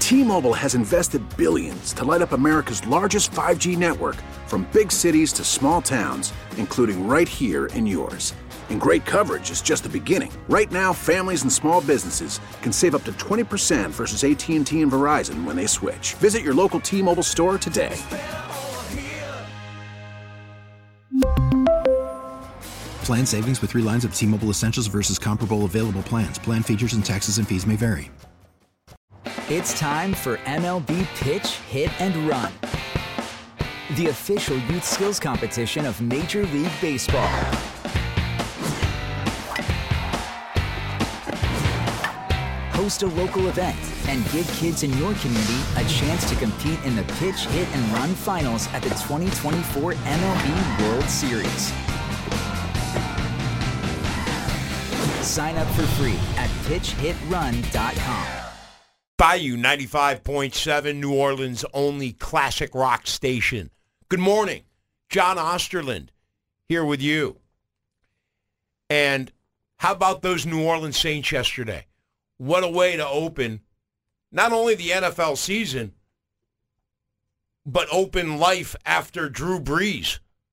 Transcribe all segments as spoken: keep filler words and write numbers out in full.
T-Mobile has invested billions to light up America's largest five G network, from big cities to small towns, including right here in yours. And great coverage is just the beginning. Right now, families and small businesses can save up to twenty percent versus A T and T and Verizon when they switch. Visit your local T-Mobile store today. Plan savings with three lines of T-Mobile Essentials versus comparable available plans. Plan features and taxes and fees may vary. It's time for M L B Pitch, Hit, and Run, the official youth skills competition of Major League Baseball. Host a local event and give kids in your community a chance to compete in the Pitch, Hit, and Run finals at the twenty twenty-four M L B World Series. Sign up for free at pitch hit run dot com. Bayou ninety-five point seven, New Orleans' only classic rock station. Good morning. John Osterland here with you. And how about those New Orleans Saints yesterday? What a way to open not only the N F L season, but open life after Drew Brees.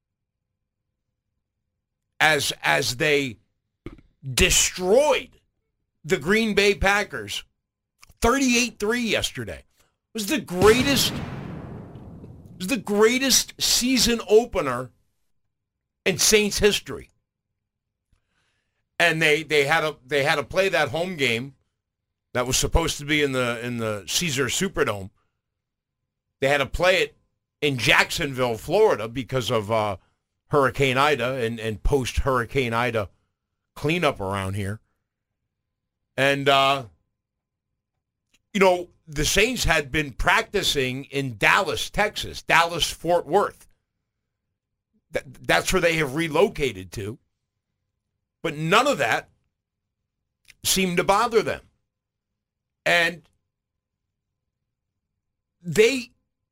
As, as they destroyed the Green Bay Packers thirty-eight three yesterday. It was the greatest it was the greatest season opener in Saints history. And they they had a they had to play that home game that was supposed to be in the in the Caesars Superdome. They had to play it in Jacksonville, Florida, because of uh, Hurricane Ida and, and post-Hurricane Ida cleanup around here. And, uh, you know, the Saints had been practicing in Dallas, Texas, Dallas-Fort Worth. Th- that's where they have relocated to. But none of that seemed to bother them. And they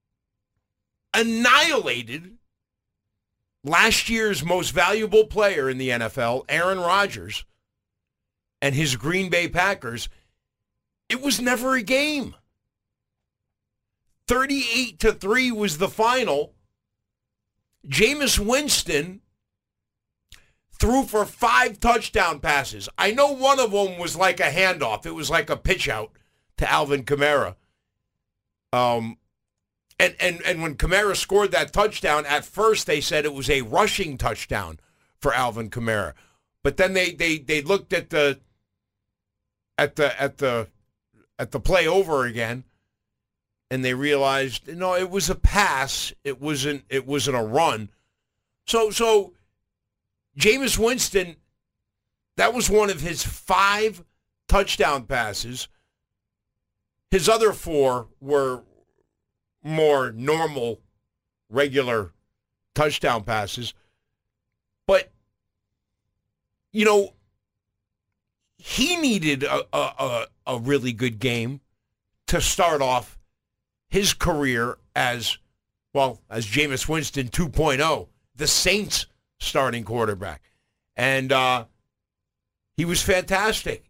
annihilated last year's most valuable player in the N F L, Aaron Rodgers, and his Green Bay Packers. It was never a game. thirty-eight to three was the final. Jameis Winston threw for five touchdown passes. I know one of them was like a handoff. It was like a pitch out to Alvin Kamara. Um, and, and, and when Kamara scored that touchdown, at first they said it was a rushing touchdown for Alvin Kamara. But then they, they, they looked at the at the at the at the play over again, and they realized, no, it was a pass. It wasn't it wasn't a run. So so Jameis Winston, that was one of his five touchdown passes. His other four were more normal, regular touchdown passes. But, you know, he needed a, a, a, a really good game to start off his career as, well, as Jameis Winston two point oh, the Saints starting quarterback. And uh, he was fantastic.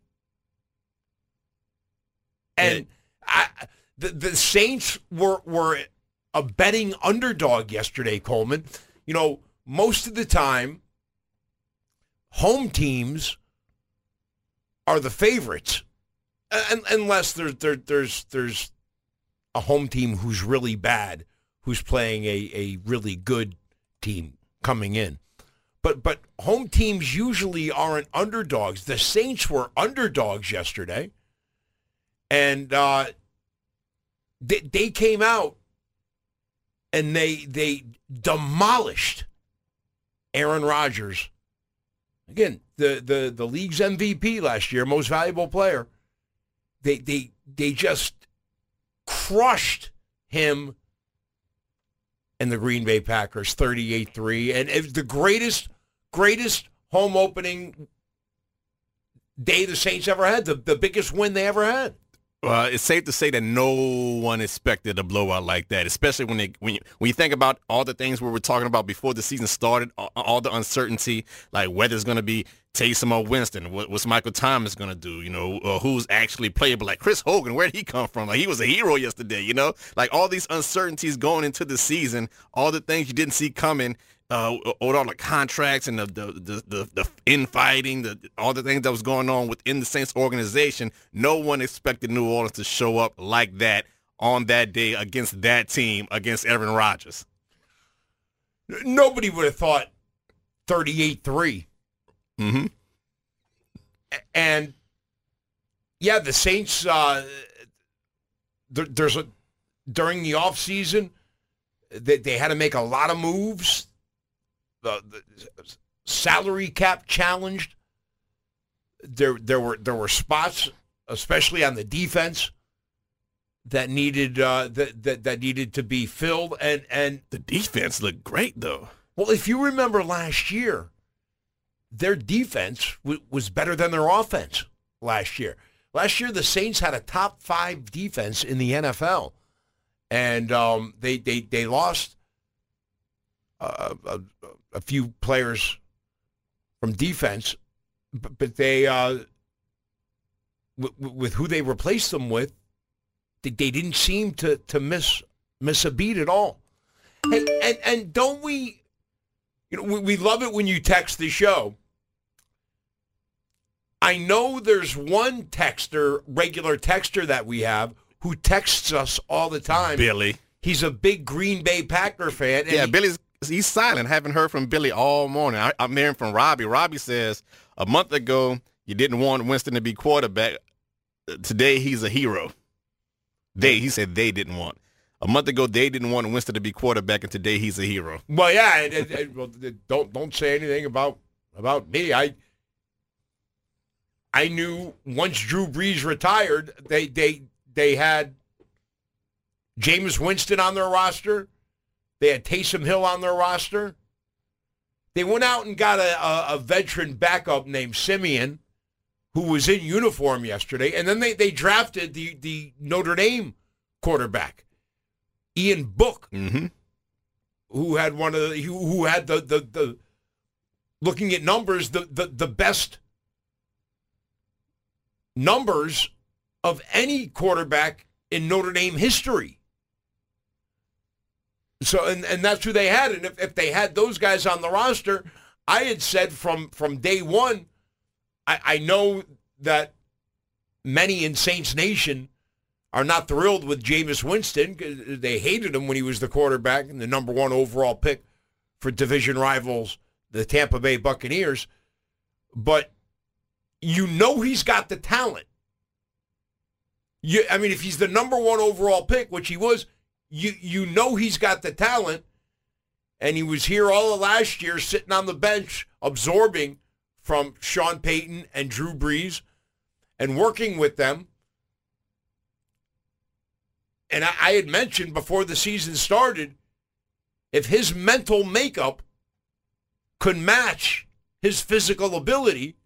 And I, the, the Saints were, were a betting underdog yesterday, Coleman. You know, most of the time, home teams are the favorites, and, unless there's there, there's there's a home team who's really bad, who's playing a, a really good team coming in. But but home teams usually aren't underdogs. The Saints were underdogs yesterday, and uh, they they came out and they they demolished Aaron Rodgers. Again, the, the, the league's M V P last year, most valuable player. They they they just crushed him and the Green Bay Packers, thirty-eight three. And it was the greatest, greatest home opening day the Saints ever had, the, the biggest win they ever had. Uh, it's safe to say that no one expected a blowout like that, especially when they when you, when you think about all the things we were talking about before the season started, all, all the uncertainty, like whether it's going to be Taysom or Winston, what, what's Michael Thomas going to do, you know, uh, who's actually playable, like Chris Hogan, where did he come from? Like he was a hero yesterday, you know, like all these uncertainties going into the season, all the things you didn't see coming. Uh, with all the contracts and the the the, the, the infighting, the, all the things that was going on within the Saints organization, no one expected New Orleans to show up like that on that day against that team, against Aaron Rodgers. Nobody would have thought thirty-eight three. Mm-hmm. And, yeah, the Saints, uh, there, there's a, during the offseason, they, they had to make a lot of moves. The, the salary cap challenged. There, there were there were spots, especially on the defense, that needed uh, that, that that needed to be filled. And and the defense looked great, though. Well, if you remember last year, their defense w- was better than their offense last year. Last year, the Saints had a top five defense in the N F L, and um, they they they lost uh, a, a few players from defense, but, but they uh, w- with who they replaced them with, they, they didn't seem to to miss miss a beat at all. Hey, and and don't we, you know, we, we love it when you text the show. I know there's one texter, regular texter that we have, who texts us all the time. Billy. He's a big Green Bay Packer fan. And yeah, he, Billy's he's silent. Haven't heard from Billy all morning. I, I'm hearing from Robbie. Robbie says, a month ago, you didn't want Winston to be quarterback. Today, he's a hero. They, he said they didn't want. A month ago, they didn't want Winston to be quarterback, and today he's a hero. Well, yeah, and, and, and, well, don't don't say anything about about me. I I knew once Drew Brees retired, they they they had Jameis Winston on their roster. They had Taysom Hill on their roster. They went out and got a, a, a veteran backup named Simeon, who was in uniform yesterday, and then they, they drafted the, the Notre Dame quarterback, Ian Book, mm-hmm. who had one of the who, who had the, the the looking at numbers the, the the best numbers of any quarterback in Notre Dame history. So and, and that's who they had. And if, if they had those guys on the roster, I had said from, from day one, I, I know that many in Saints Nation are not thrilled with Jameis Winston. They hated him when he was the quarterback and the number one overall pick for division rivals, the Tampa Bay Buccaneers. But you know he's got the talent. You, I mean, if he's the number one overall pick, which he was, you you know he's got the talent. And he was here all of last year sitting on the bench absorbing from Sean Payton and Drew Brees and working with them. And I, I had mentioned before the season started, if his mental makeup could match his physical ability,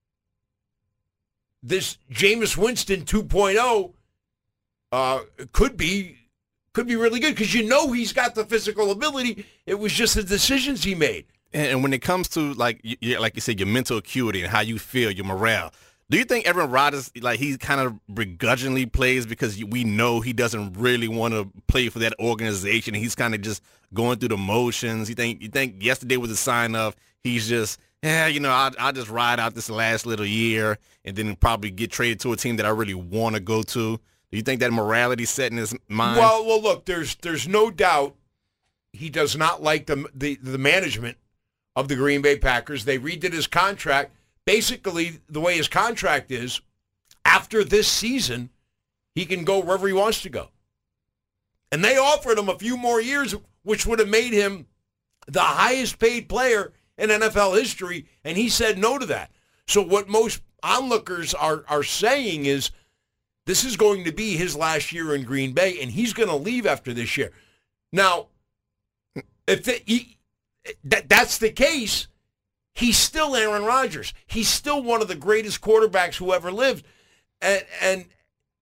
this Jameis Winston two point oh uh, could be could be really good because you know he's got the physical ability. It was just the decisions he made. And when it comes to, like you, like you said, your mental acuity and how you feel, your morale, do you think Aaron Rodgers, like he kind of begrudgingly plays because we know he doesn't really want to play for that organization? He's kind of just going through the motions. You think you think yesterday was a sign of he's just, yeah, you know, I'll, I'll just ride out this last little year and then probably get traded to a team that I really want to go to? Do you think that morality set in his mind? Well, well, look, there's there's no doubt he does not like the the, the management of the Green Bay Packers. They redid his contract. Basically, the way his contract is, after this season, he can go wherever he wants to go. And they offered him a few more years, which would have made him the highest paid player in N F L history, and he said no to that. So what most onlookers are are saying is this is going to be his last year in Green Bay, and he's going to leave after this year. Now, if the, he, that that's the case, he's still Aaron Rodgers. He's still one of the greatest quarterbacks who ever lived. And, and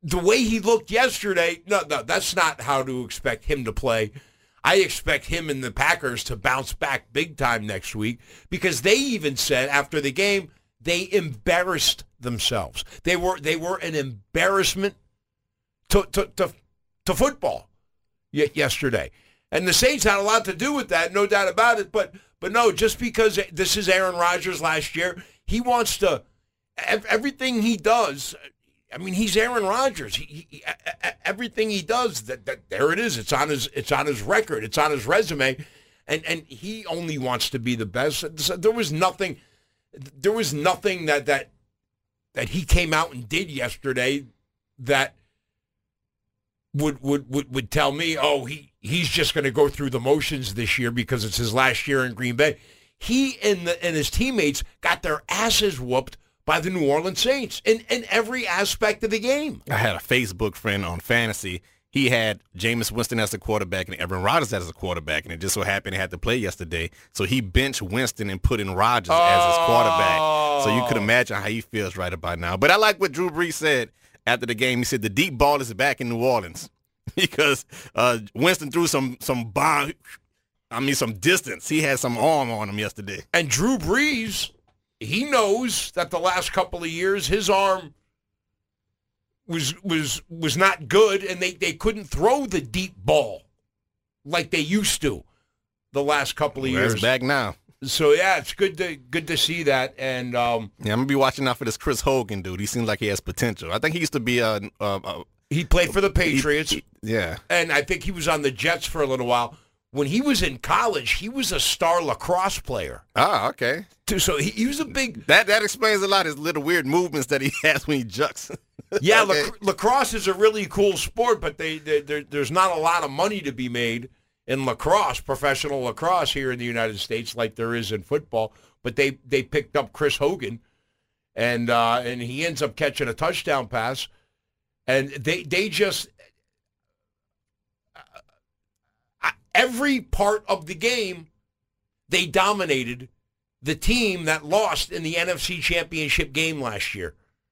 the way he looked yesterday, no, no, that's not how to expect him to play. I expect him and the Packers to bounce back big time next week because they even said after the game they embarrassed themselves. They were they were an embarrassment to to to, to football yesterday. And the Saints had a lot to do with that, no doubt about it. But but no, just because this is Aaron Rodgers last year, he wants to everything he does. I mean, he's Aaron Rodgers. He, he, everything he does, that, that there it is. It's on his it's on his record. It's on his resume, and and he only wants to be the best. There was nothing, there was nothing that that that he came out and did yesterday that would would would, would tell me, oh, he he's just going to go through the motions this year because it's his last year in Green Bay. He and the and his teammates got their asses whooped by the New Orleans Saints in, in every aspect of the game. I had a Facebook friend on fantasy. He had Jameis Winston as a quarterback and Aaron Rodgers as a quarterback, and it just so happened he had to play yesterday. So he benched Winston and put in Rodgers oh. as his quarterback. So you could imagine how he feels right about now. But I like what Drew Brees said after the game. He said the deep ball is back in New Orleans because uh, Winston threw some some bomb, I mean some distance. He had some arm on him yesterday. And Drew Brees, he knows that the last couple of years his arm was was was not good, and they, they couldn't throw the deep ball like they used to the last couple of well, years. It's back now. So yeah, it's good to good to see that. And um, yeah, I'm gonna be watching out for this Chris Hogan dude. He seems like he has potential. I think he used to be a. a, a he played for the Patriots. He, he, yeah, and I think he was on the Jets for a little while. When he was in college, he was a star lacrosse player. Ah, okay. So he, he was a big... That that explains a lot of his little weird movements that he has when he jucks. Yeah, okay. lac- lacrosse is a really cool sport, but they, they, there's not a lot of money to be made in lacrosse, professional lacrosse here in the United States like there is in football. But they, they picked up Chris Hogan, and uh, and he ends up catching a touchdown pass. And they they just... Every part of the game, they dominated the team that lost in the N F C Championship game last year,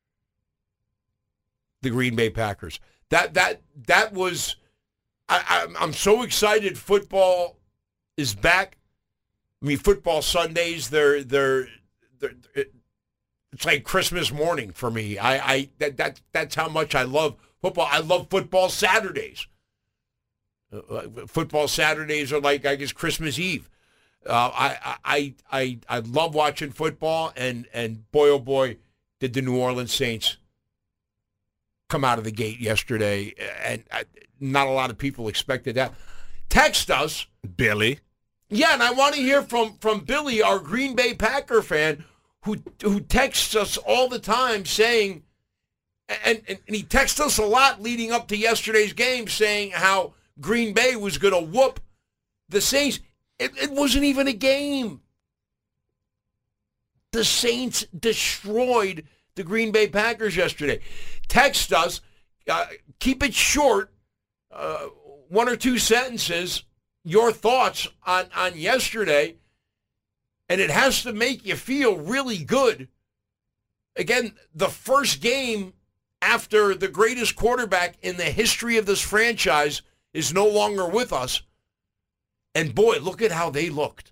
the Green Bay Packers. That that that was, I, I'm so excited. Football is back. I mean, football Sundays, they're they're, they're it's like Christmas morning for me. I, I that that that's how much I love football. I love football Saturdays. Uh, football Saturdays are like, I guess, Christmas Eve. Uh, I, I I I love watching football, and, and boy, oh boy, did the New Orleans Saints come out of the gate yesterday, and I, not a lot of people expected that. Text us. Billy. Yeah, and I want to hear from, from Billy, our Green Bay Packer fan, who who texts us all the time saying, and, and, and he texts us a lot leading up to yesterday's game saying how Green Bay was going to whoop the Saints. It, it wasn't even a game. The Saints destroyed the Green Bay Packers yesterday. Text us. Uh, keep it short. Uh, one or two sentences. Your thoughts on, on yesterday. And it has to make you feel really good. Again, the first game after the greatest quarterback in the history of this franchise is no longer with us. And boy, look at how they looked.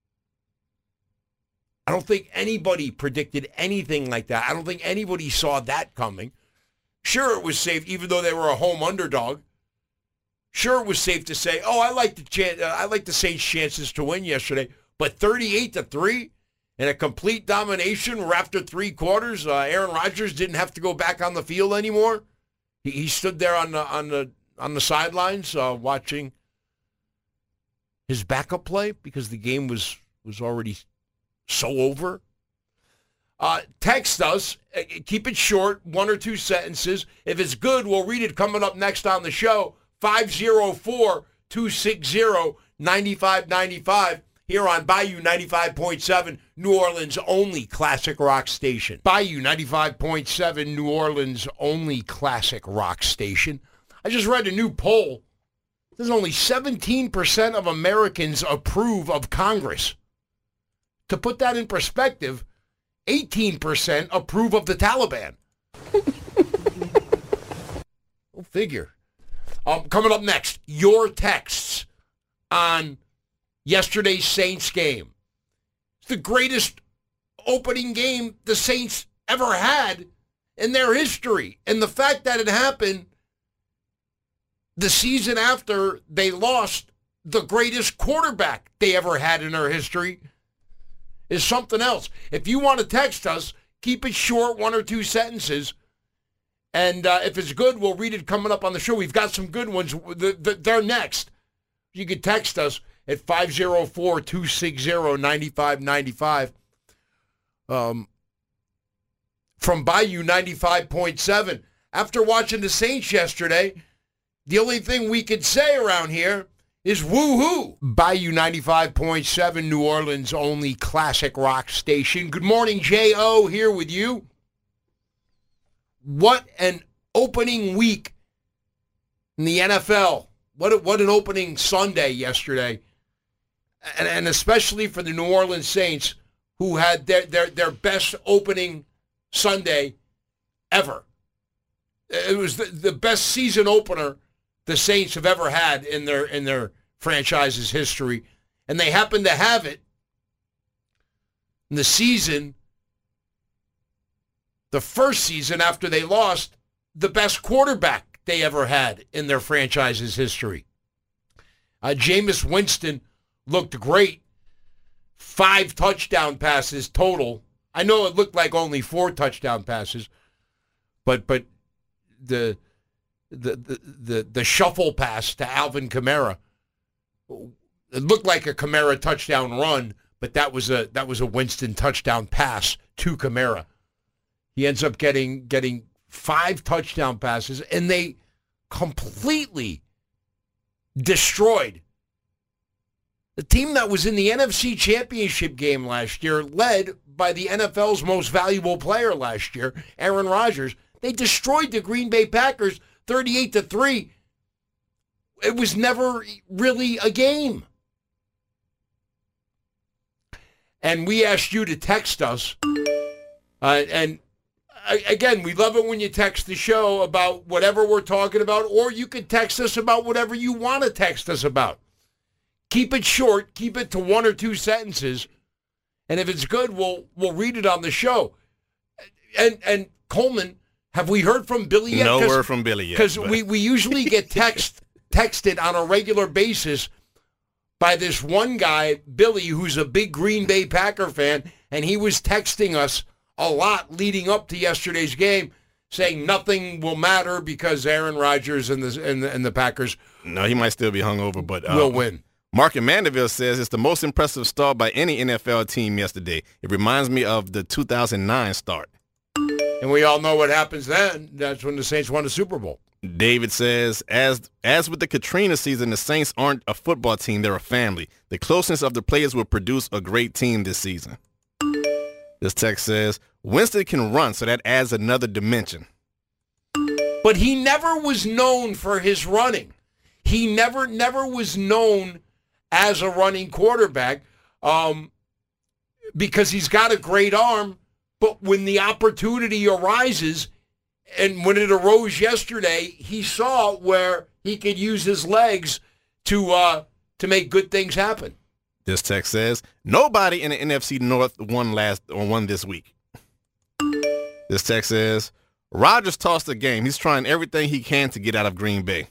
I don't think anybody predicted anything like that. I don't think anybody saw that coming. Sure, it was safe, even though they were a home underdog. Sure, it was safe to say, oh, I like the chan- uh, I like the Saints' chances to win yesterday. But thirty-eight to three and a complete domination where after three quarters, uh, Aaron Rodgers didn't have to go back on the field anymore. He, he stood there on the on the on the sidelines uh, watching his backup play because the game was, was already so over. Uh, text us. Uh, keep it short, one or two sentences. If it's good, we'll read it coming up next on the show. five oh four, two six oh, nine five nine five here on Bayou ninety-five point seven, New Orleans' only classic rock station. Bayou ninety-five point seven, New Orleans' only classic rock station. I just read a new poll. There's only seventeen percent of Americans approve of Congress. To put that in perspective, eighteen percent approve of the Taliban. Go figure. Um, coming up next, your texts on yesterday's Saints game. It's the greatest opening game the Saints ever had in their history. And the fact that it happened the season after they lost the greatest quarterback they ever had in their history is something else. If you want to text us, keep it short, one or two sentences. And uh, if it's good, we'll read it coming up on the show. We've got some good ones. They're next. You can text us at five oh four, two six zero, nine five nine five. Um, from Bayou ninety-five point seven. After watching the Saints yesterday, the only thing we could say around here is woo-hoo. Bayou ninety-five point seven, New Orleans' only classic rock station. Good morning, J O, here with you. What an opening week in the N F L. What a, what an opening Sunday yesterday. And, and especially for the New Orleans Saints, who had their, their, their best opening Sunday ever. It was the, the best season opener the Saints have ever had in their in their franchise's history. And they happened to have it in the season, the first season after they lost the best quarterback they ever had in their franchise's history. Uh, Jameis Winston looked great. Five touchdown passes total. I know it looked like only four touchdown passes, but but the the the the, the shuffle pass to Alvin Kamara, it looked like a Kamara touchdown run, but that was a that was a Winston touchdown pass to Kamara. He ends up getting getting five touchdown passes, and they completely destroyed the team that was in the N F C Championship game last year, led by the N F L's most valuable player last year, Aaron Rodgers. They destroyed the Green Bay Packers thirty-eight to three. It was never really a game. And we asked you to text us. Uh, and again, we love it when you text the show about whatever we're talking about, or you could text us about whatever you want to text us about. Keep it short. Keep it to one or two sentences. And if it's good, we'll we'll read it on the show. And and Coleman, have we heard from Billy yet? No word from Billy yet. Because we, we usually get text texted on a regular basis by this one guy, Billy, who's a big Green Bay Packer fan, and he was texting us a lot leading up to yesterday's game, saying nothing will matter because Aaron Rodgers and the and the, and the Packers. No, he might still be hungover, but uh, will win. Mark in Mandeville says it's the most impressive start by any N F L team yesterday. It reminds me of the two thousand nine start. And we all know what happens then. That's when the Saints won the Super Bowl. David says, as as with the Katrina season, the Saints aren't a football team, they're a family. The closeness of the players will produce a great team this season. This text says, Winston can run, so that adds another dimension. But he never was known for his running. He never, never was known as a running quarterback um, because he's got a great arm. But when the opportunity arises, and when it arose yesterday, he saw where he could use his legs to uh, to make good things happen. This text says, nobody in the N F C North won last or won this week. This text says, Rodgers tossed the game. He's trying everything he can to get out of Green Bay.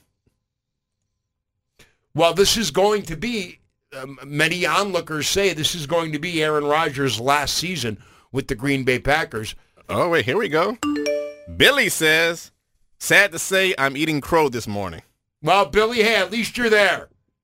Well, this is going to be, um, many onlookers say this is going to be Aaron Rodgers' last season with the Green Bay Packers. Oh, wait, here we go. Billy says, sad to say I'm eating crow this morning. Well, Billy, hey, at least you're there.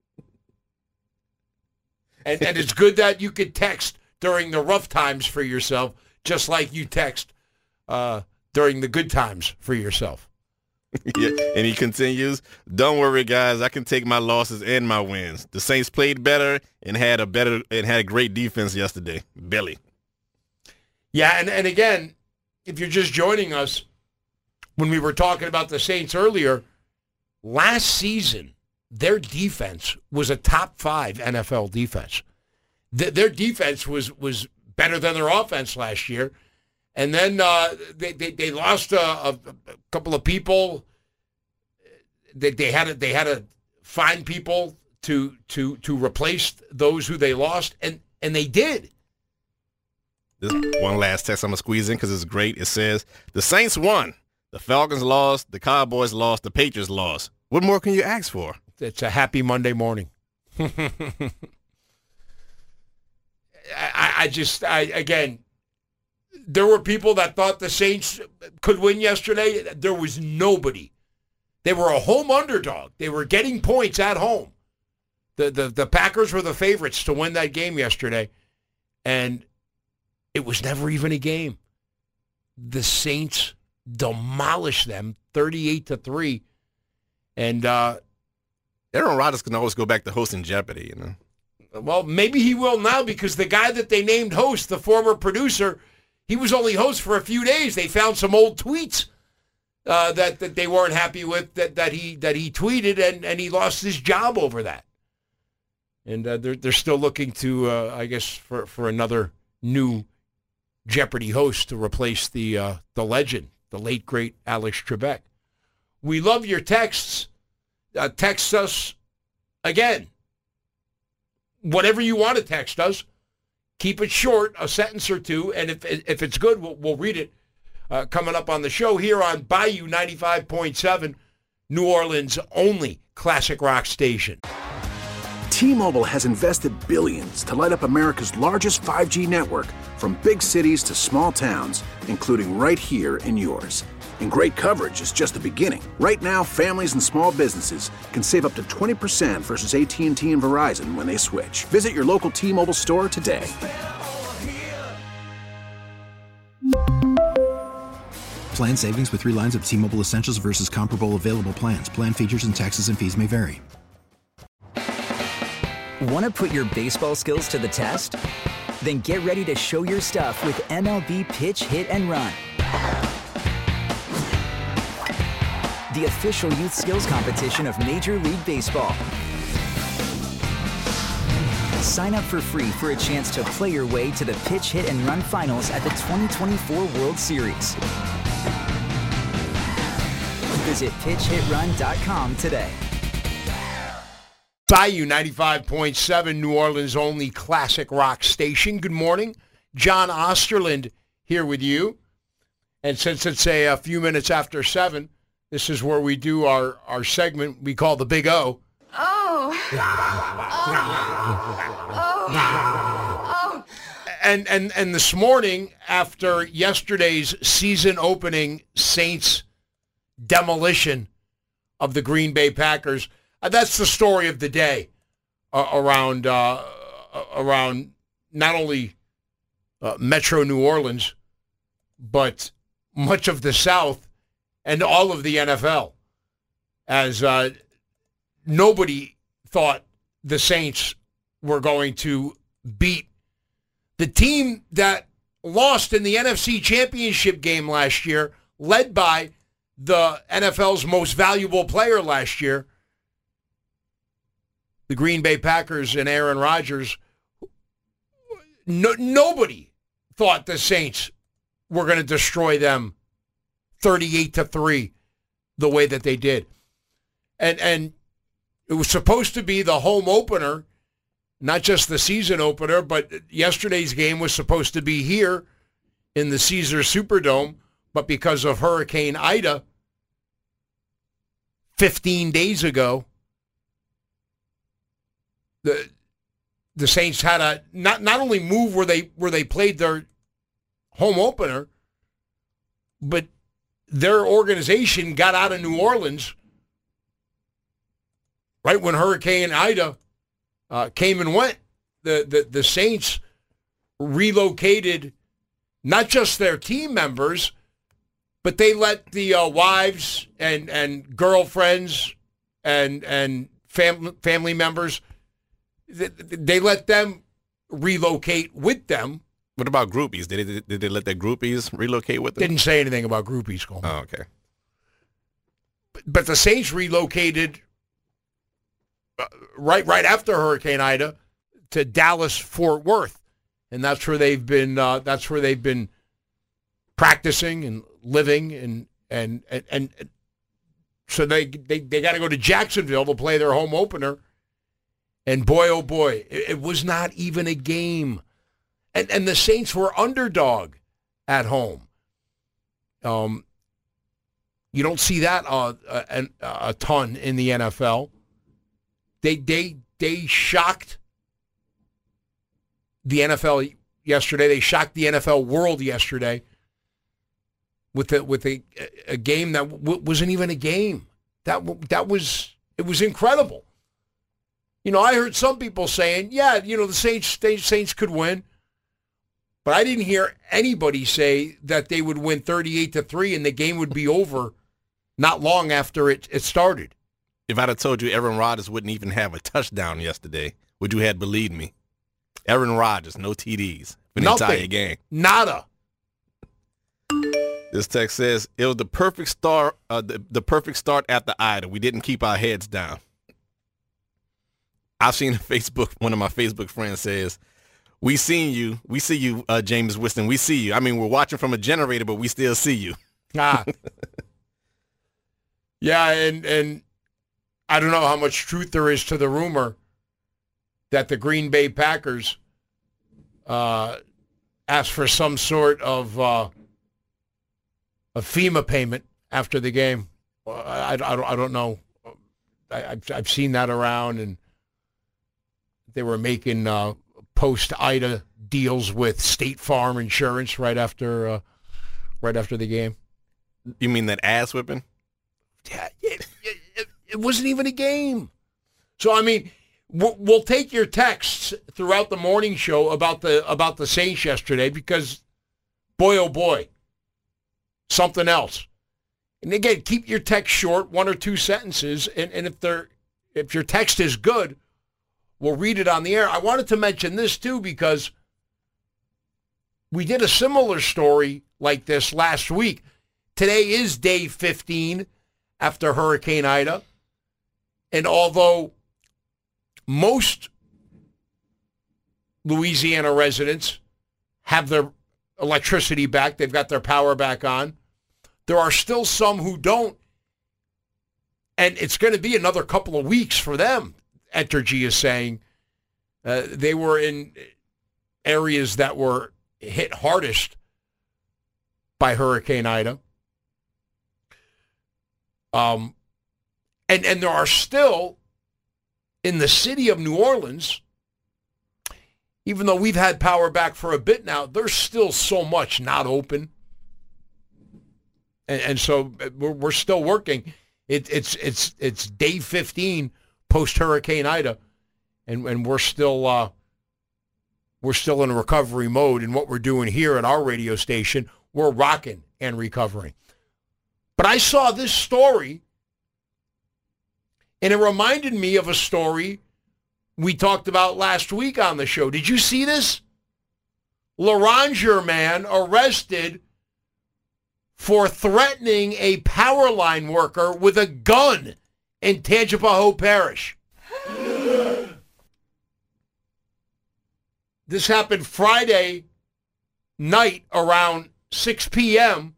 And, and it's good that you could text during the rough times for yourself, just like you text uh, during the good times for yourself. Yeah, and he continues, don't worry, guys. I can take my losses and my wins. The Saints played better and had a better and had a great defense yesterday. Billy. Yeah, and, and again, if you're just joining us, when we were talking about the Saints earlier, last season, their defense was a top five N F L defense. Th- their defense was was better than their offense last year. And then uh, they, they, they lost a, a, a couple of people they, they had to, they had to find people to to to replace those who they lost, and and they did. This one last text I'm gonna squeeze in because it's great. It says the Saints won, the Falcons lost, the Cowboys lost, the Patriots lost. What more can you ask for? It's a happy Monday morning. I, I just, I again, there were people that thought the Saints could win yesterday. There was nobody. They were a home underdog. They were getting points at home. The the the Packers were the favorites to win that game yesterday, and it was never even a game. The Saints demolished them thirty-eight to three, and uh, Aaron Rodgers can always go back to hosting Jeopardy, you know. Well, maybe he will now because the guy that they named host, the former producer, he was only host for a few days. They found some old tweets uh, that that they weren't happy with that that he that he tweeted, and, and he lost his job over that. And uh, they're they're still looking to, uh, I guess, for, for another new Jeopardy host to replace the uh, the legend, the late great Alex Trebek. We love your texts. Uh, text us again. Whatever you want to text us, keep it short, a sentence or two, and if if it's good, we'll, we'll read it uh, coming up on the show here on Bayou ninety-five point seven, New Orleans' only classic rock station. T-Mobile has invested billions to light up America's largest five G network, from big cities to small towns, including right here in yours. And great coverage is just the beginning. Right now, families and small businesses can save up to twenty percent versus A T and T and Verizon when they switch. Visit your local T-Mobile store today. Plan savings with three lines of T-Mobile Essentials versus comparable available plans. Plan features and taxes and fees may vary. Want to put your baseball skills to the test? Then get ready to show your stuff with M L B Pitch Hit and Run, the official youth skills competition of Major League Baseball. Sign up for free for a chance to play your way to the Pitch Hit and Run finals at the twenty twenty-four World Series. Visit pitch hit run dot com today. Bayou ninety-five point seven, New Orleans' only classic rock station. Good morning. John Osterland here with you. And since it's a, a few minutes after seven, this is where we do our, our segment we call the Big O. Oh. oh. oh. And, and, and this morning, after yesterday's season-opening Saints demolition of the Green Bay Packers, uh, that's the story of the day uh, around uh, around not only uh, Metro New Orleans, but much of the South and all of the N F L, as uh, nobody thought the Saints were going to beat the team that lost in the N F C Championship game last year, led by the N F L's most valuable player last year, the Green Bay Packers and Aaron Rodgers. No, nobody thought the Saints were going to destroy them thirty-eight to three the way that they did. And and it was supposed to be the home opener, not just the season opener, but yesterday's game was supposed to be here in the Caesars Superdome, but because of Hurricane Ida fifteen days ago, the the Saints had to not not only move where they where they played their home opener, but their organization got out of New Orleans right when Hurricane Ida uh, came and went. The, the the Saints relocated not just their team members, but they let the uh, wives and, and girlfriends and and fam- family members, they, they let them relocate with them. What about groupies? Did they, did they let their groupies relocate with them? Didn't say anything about groupies, Coleman. Oh, okay. But, but the Saints relocated uh, right right after Hurricane Ida to Dallas Fort Worth, and that's where they've been. Uh, that's where they've been practicing and living, and and and, and So they they, they got to go to Jacksonville to play their home opener. And boy, oh boy, it, it was not even a game. And and the Saints were underdog at home. Um, you don't see that uh, a, a ton in the N F L. They they they shocked the N F L yesterday. They shocked the N F L world yesterday with a, with a, a game that w- wasn't even a game. That that was it was incredible. You know, I heard some people saying, "Yeah, you know, the Saints the Saints could win," but I didn't hear anybody say that they would win thirty-eight to three and the game would be over not long after it, it started. If I'd have told you Aaron Rodgers wouldn't even have a touchdown yesterday, would you have believed me? Aaron Rodgers, no T Ds for the Nothing. entire game. Nada. This text says it was the perfect start. Uh, the, the perfect start at the Ida. We didn't keep our heads down. I've seen a Facebook. One of my Facebook friends says, "We seen you. We see you, uh, James Winston. We see you. I mean, we're watching from a generator, but we still see you." Ah. Yeah, and and I don't know how much truth there is to the rumor that the Green Bay Packers uh, asked for some sort of uh, a FEMA payment after the game. I, I, I, don't, I don't know. I, I've, I've seen that around, and they were making uh, post-Ida deals with State Farm Insurance right after uh, right after the game. You mean that ass whipping? Yeah, it, it, it wasn't even a game. So, I mean, we'll, we'll take your texts throughout the morning show about the about the Saints yesterday because, boy, oh, boy, something else. And again, keep your text short, one or two sentences, and, and if they're if your text is good, we'll read it on the air. I wanted to mention this, too, because we did a similar story like this last week. Today is day fifteen after Hurricane Ida. And although most Louisiana residents have their electricity back, they've got their power back on, there are still some who don't. And it's going to be another couple of weeks for them, Entergy is saying. Uh, they were in areas that were hit hardest by Hurricane Ida. Um, and, and there are still, in the city of New Orleans, even though we've had power back for a bit now, there's still so much not open. And, and so we're, we're still working. It, it's it's it's day fifteen post-Hurricane Ida, and, and we're still uh, we're still in recovery mode. And what we're doing here at our radio station, we're rocking and recovering. But I saw this story, and it reminded me of a story we talked about last week on the show. Did you see this? Laranger man arrested for threatening a power line worker with a gun in Tangipahoa Parish. This happened Friday night around six p.m.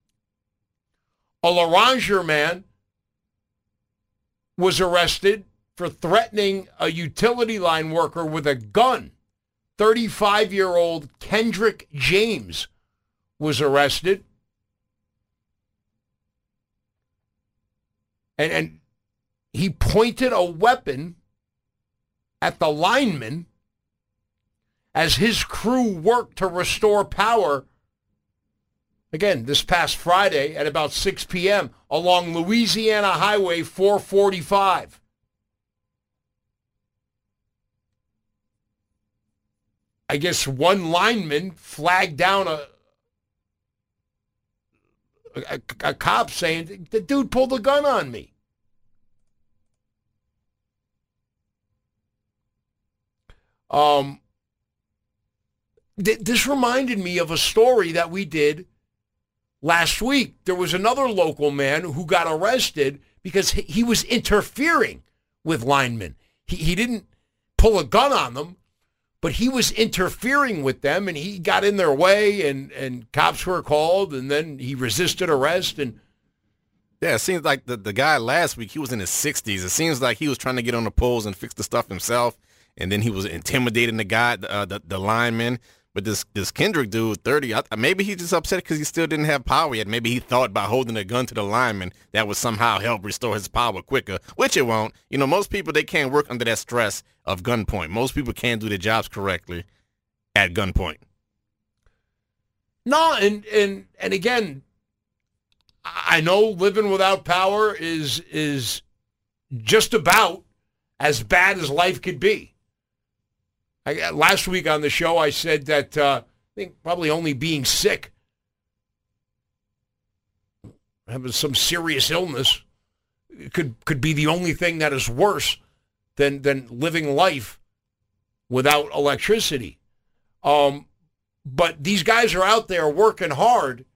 A Laranger man was arrested for threatening a utility line worker with a gun. thirty-five-year-old Kendrick James was arrested. And, and he pointed a weapon at the lineman as his crew worked to restore power. Again, this past Friday at about six p.m. along Louisiana Highway four forty-five. I guess one lineman flagged down a, a, a cop saying, the dude pulled a gun on me. Um, th- this reminded me of a story that we did last week. There was another local man who got arrested because he, he was interfering with linemen. He, he didn't pull a gun on them, but he was interfering with them, and he got in their way, and, and cops were called, and then he resisted arrest, and Yeah, it seems like the, the guy last week, he was in his sixties. It seems like he was trying to get on the poles and fix the stuff himself, and then he was intimidating the guy, uh, the, the lineman. But this this Kendrick dude, thirty, I, maybe he's just upset because he still didn't have power yet. Maybe he thought by holding a gun to the lineman that would somehow help restore his power quicker, which it won't. You know, most people, they can't work under that stress of gunpoint. Most people can't do their jobs correctly at gunpoint. No, and and and again, I know living without power is is just about as bad as life could be. I, last week on the show, I said that uh, I think probably only being sick, having some serious illness, could could be the only thing that is worse than than living life without electricity. Um, but these guys are out there working hard,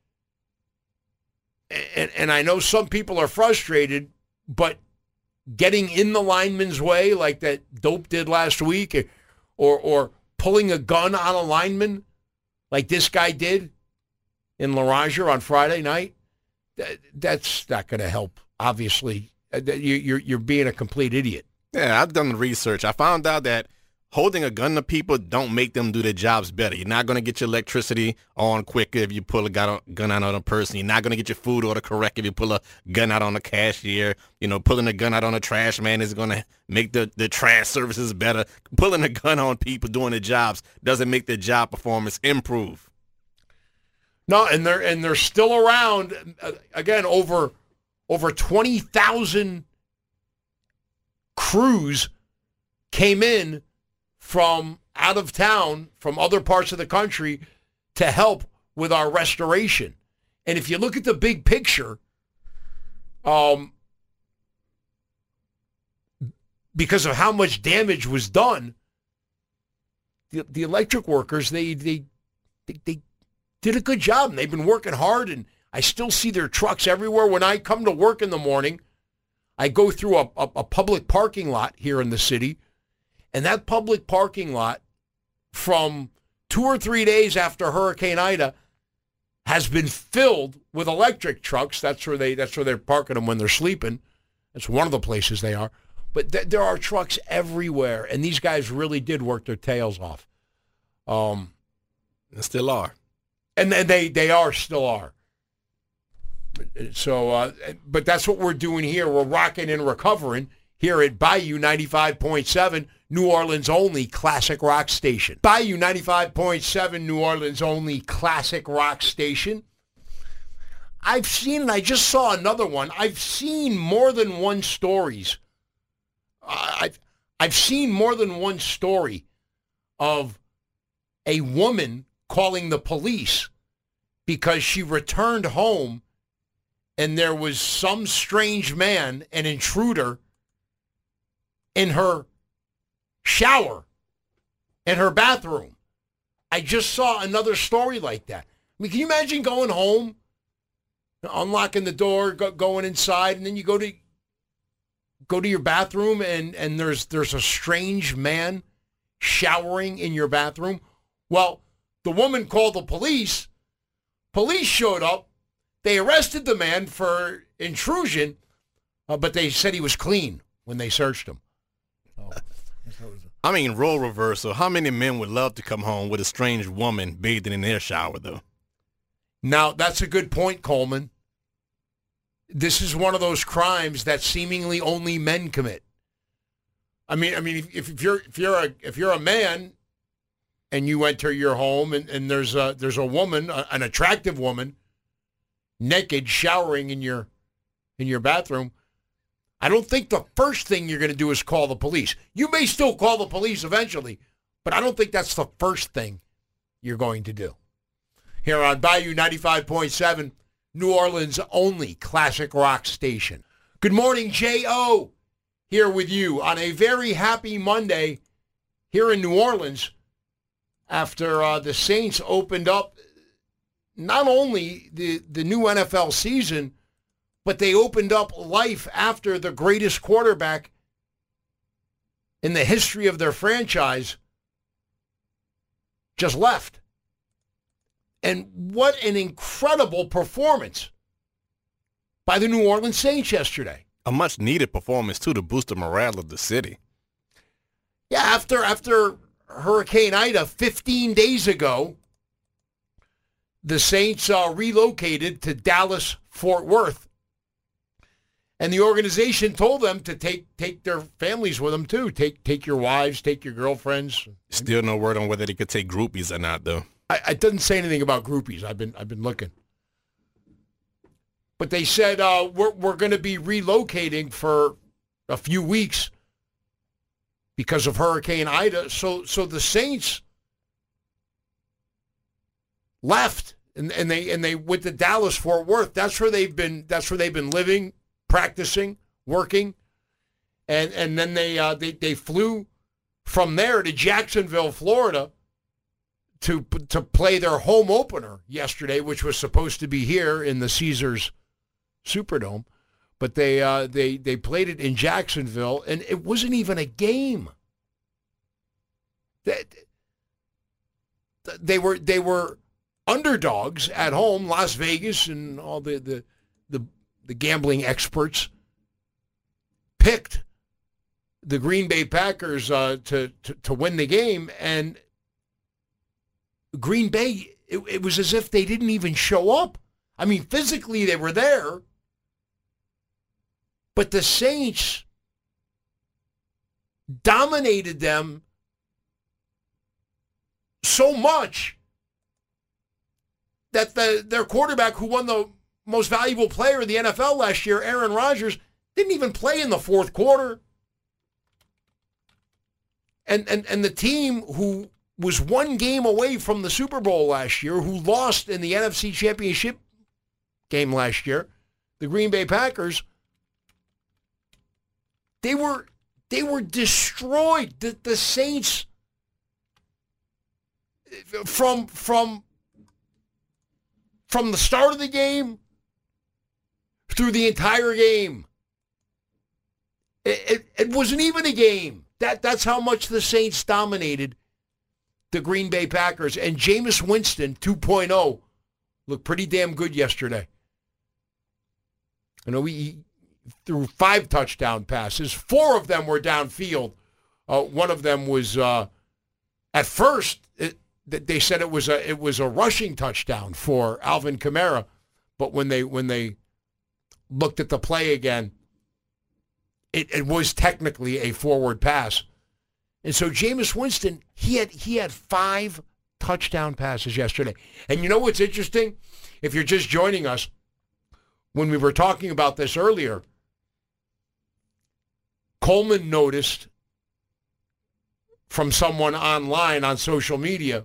and, and I know some people are frustrated, but getting in the lineman's way like that dope did last week, Or or pulling a gun on a lineman like this guy did in La Ranger on Friday night, that, that's not going to help, obviously. You, you're, you're being a complete idiot. Yeah, I've done the research. I found out that holding a gun to people don't make them do their jobs better. You're not going to get your electricity on quicker if you pull a gun out on a person. You're not going to get your food order correct if you pull a gun out on a cashier. You know, pulling a gun out on a trash man is going to make the, the trash services better. Pulling a gun on people doing their jobs doesn't make their job performance improve. No, and they're and they're still around. Again, over over twenty thousand crews came in from out of town, from other parts of the country, to help with our restoration. And if you look at the big picture, um, because of how much damage was done, the, the electric workers, they, they they they did a good job, and they've been working hard, and I still see their trucks everywhere. When I come to work in the morning, I go through a, a, a public parking lot here in the city, and that public parking lot, from two or three days after Hurricane Ida, has been filled with electric trucks. That's where they that's where they're parking them when they're sleeping. That's one of the places they are. But th- there are trucks everywhere, and these guys really did work their tails off. Um, they still are, and they they are still are. So, uh, but that's what we're doing here. We're rocking and recovering here at Bayou ninety-five point seven, New Orleans' only classic rock station. Bayou ninety-five point seven, New Orleans' only classic rock station. I've seen, and I just saw another one, I've seen more than one stories. Uh, I've, I've seen more than one story of a woman calling the police because she returned home and there was some strange man, an intruder, in her shower, in her bathroom. I just saw another story like that. I mean, can you imagine going home, unlocking the door, go, going inside, and then you go to go to your bathroom, and, and there's there's a strange man showering in your bathroom? Well, the woman called the police. Police showed up. They arrested the man for intrusion, uh, but they said he was clean when they searched him. Oh, I mean, role reversal. How many men would love to come home with a strange woman bathing in their shower, though? Now, that's a good point, Coleman. This is one of those crimes that seemingly only men commit. I mean, I mean, if, if you're if you're a if you're a man, and you enter your home, and, and there's a there's a woman, a, an attractive woman, naked, showering in your in your bathroom, I don't think the first thing you're going to do is call the police. You may still call the police eventually, but I don't think that's the first thing you're going to do. Here on Bayou ninety-five point seven, New Orleans' only classic rock station. Good morning, J O, here with you on a very happy Monday here in New Orleans after uh, the Saints opened up not only the, the new N F L season, but they opened up life after the greatest quarterback in the history of their franchise just left. And what an incredible performance by the New Orleans Saints yesterday. A much-needed performance, too, to boost the morale of the city. Yeah, after after Hurricane Ida fifteen days ago, the Saints uh, relocated to Dallas-Fort Worth. And the organization told them to take take their families with them, too. Take take your wives, take your girlfriends. Still no word on whether they could take groupies or not, though. I, it doesn't say anything about groupies. I've been I've been looking. But they said uh, we're we're going to be relocating for a few weeks because of Hurricane Ida. So so the Saints left and, and they and they went to Dallas Fort Worth. That's where they've been. That's where they've been living, practicing, working, and and then they uh, they they flew from there to Jacksonville, Florida, to to play their home opener yesterday, which was supposed to be here in the Caesars Superdome, but they uh, they they played it in Jacksonville, and it wasn't even a game. That they were they were underdogs at home. Las Vegas and all the the the, the gambling experts picked the Green Bay Packers uh, to, to to win the game, and Green Bay, it, it was as if they didn't even show up. I mean, physically they were there, but the Saints dominated them so much that the their quarterback, who won the most valuable player in the N F L last year, Aaron Rodgers, didn't even play in the fourth quarter. And and and the team who was one game away from the Super Bowl last year, who lost in the N F C Championship game last year, the Green Bay Packers, they were they were destroyed. The, the Saints, from from from the start of the game through the entire game, it, it, it wasn't even a game. That that's how much the Saints dominated the Green Bay Packers. And Jameis Winston two point oh looked pretty damn good yesterday. You know, he threw five touchdown passes. Four of them were downfield. Uh, one of them was, uh, at first, it, they said it was a it was a rushing touchdown for Alvin Kamara, but when they when they looked at the play again, it, it was technically a forward pass. And so Jameis Winston, he had he had five touchdown passes yesterday. And you know what's interesting? If you're just joining us, when we were talking about this earlier, Coleman noticed from someone online on social media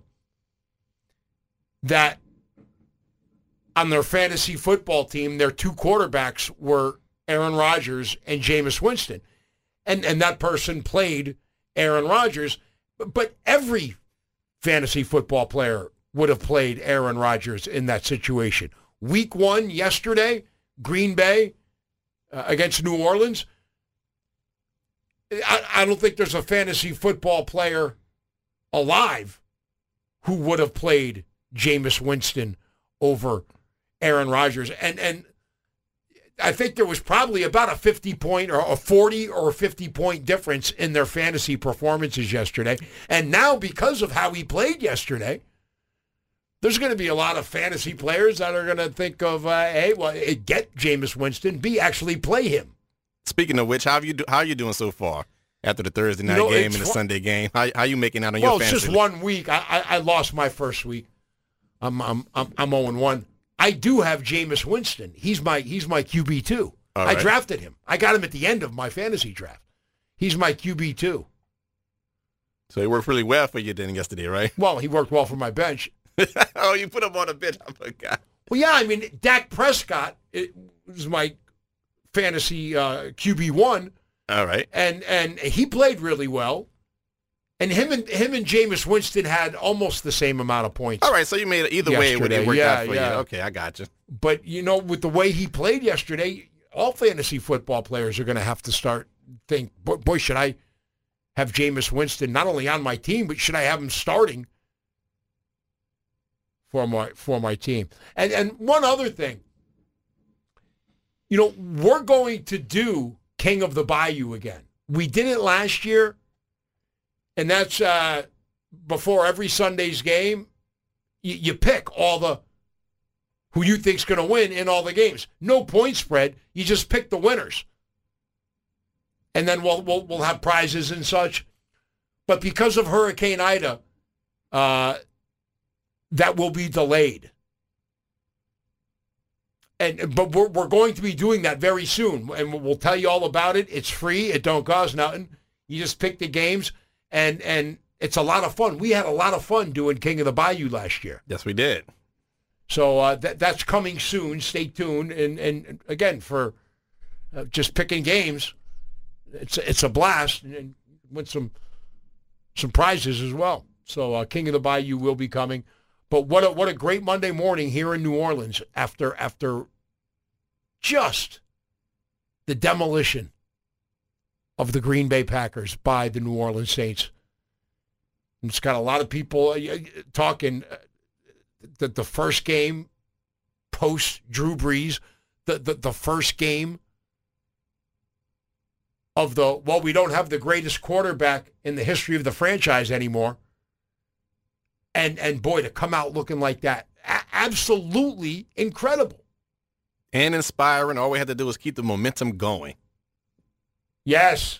that on their fantasy football team, their two quarterbacks were Aaron Rodgers and Jameis Winston. And and that person played Aaron Rodgers, but every fantasy football player would have played Aaron Rodgers in that situation. Week one, yesterday, Green Bay uh, against New Orleans. I, I don't think there's a fantasy football player alive who would have played Jameis Winston over Aaron Rodgers. And and I think there was probably about a fifty-point or a forty or fifty-point difference in their fantasy performances yesterday. And now, because of how he played yesterday, there's going to be a lot of fantasy players that are going to think of, uh, A, well, get Jameis Winston, B, actually play him. Speaking of which, how have you do, how are you doing so far after the Thursday night You know, game it's and the one- Sunday game? How how you making out on Well, your it's fantasy? just one week. I, I, I lost my first week. I'm I'm I'm I'm oh and one. I do have Jameis Winston. He's my he's my Q B two. All I right. drafted him. I got him at the end of my fantasy draft. He's my Q B two. So it worked really well for you then yesterday, right? Well, he worked well for my bench. Oh, you put him on a bench. I forgot. Well, yeah, I mean, Dak Prescott it was my fantasy uh, Q B one, All right. and and he played really well. And him and him and Jameis Winston had almost the same amount of points. All right, so you made it either way it Yesterday, worked yeah, out for yeah. you. Okay, I got you. But, you know, with the way he played yesterday, all fantasy football players are going to have to start think, boy, boy, should I have Jameis Winston not only on my team, but should I have him starting for my for my team? And and one other thing, you know, we're going to do King of the Bayou again. We did it last year, and that's uh, before every Sunday's game. You, you pick all the who you think's going to win in all the games. No point spread. You just pick the winners. And then we'll we'll, we'll have prizes and such. But because of Hurricane Ida, uh, that will be delayed. And but we're we're going to be doing that very soon, and we'll tell you all about it. It's free. It don't cost nothing. You just pick the games, and and it's a lot of fun. We had a lot of fun doing King of the Bayou last year. Yes, we did. So uh, that that's coming soon. Stay tuned. And and again, for uh, just picking games, it's it's a blast, and win some some prizes as well. So uh, King of the Bayou will be coming. But what a what a great Monday morning here in New Orleans after after just the demolition of the Green Bay Packers by the New Orleans Saints. And it's got a lot of people talking that the first game post Drew Brees, the, the the first game of the, well, we don't have the greatest quarterback in the history of the franchise anymore. And, and boy, to come out looking like that, a- absolutely incredible. And inspiring. All we had to do was keep the momentum going. Yes.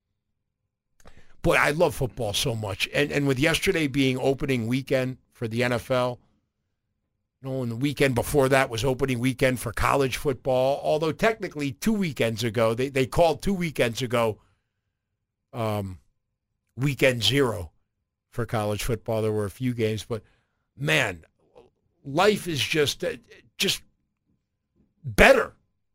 Boy, I love football so much. And and with yesterday being opening weekend for the N F L, you know, and the weekend before that was opening weekend for college football, although technically two weekends ago, they, they called two weekends ago um, weekend zero for college football. There were a few games, but man, life is just uh, just better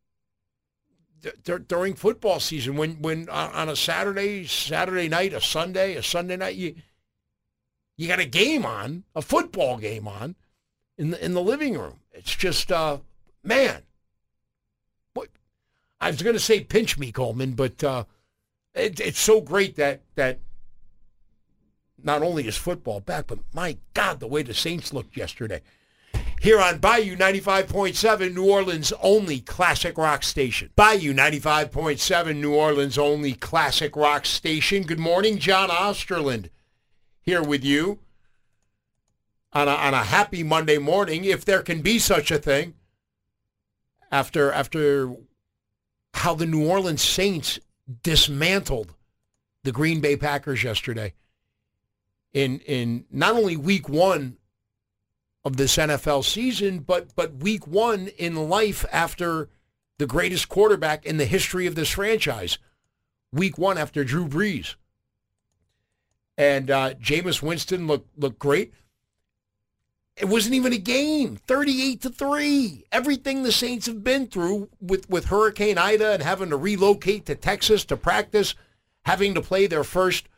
d- d- during football season. When when uh, on a Saturday, Saturday night, a Sunday, a Sunday night, you you got a game on, a football game on in the in the living room. It's just uh, man. What I was going to say, pinch me, Coleman, but uh, it, it's so great that that. Not only is football back, but my God, the way the Saints looked yesterday. Here on Bayou ninety-five point seven, New Orleans' only classic rock station. Bayou ninety-five point seven, New Orleans' only classic rock station. Good morning, John Osterland here with you on a, on a happy Monday morning, if there can be such a thing, after after how the New Orleans Saints dismantled the Green Bay Packers yesterday. In in not only week one of this N F L season, but but week one in life after the greatest quarterback in the history of this franchise. Week one after Drew Brees. And uh, Jameis Winston looked looked great. It wasn't even a game. thirty-eight to three. Everything the Saints have been through with, with Hurricane Ida and having to relocate to Texas to practice, having to play their first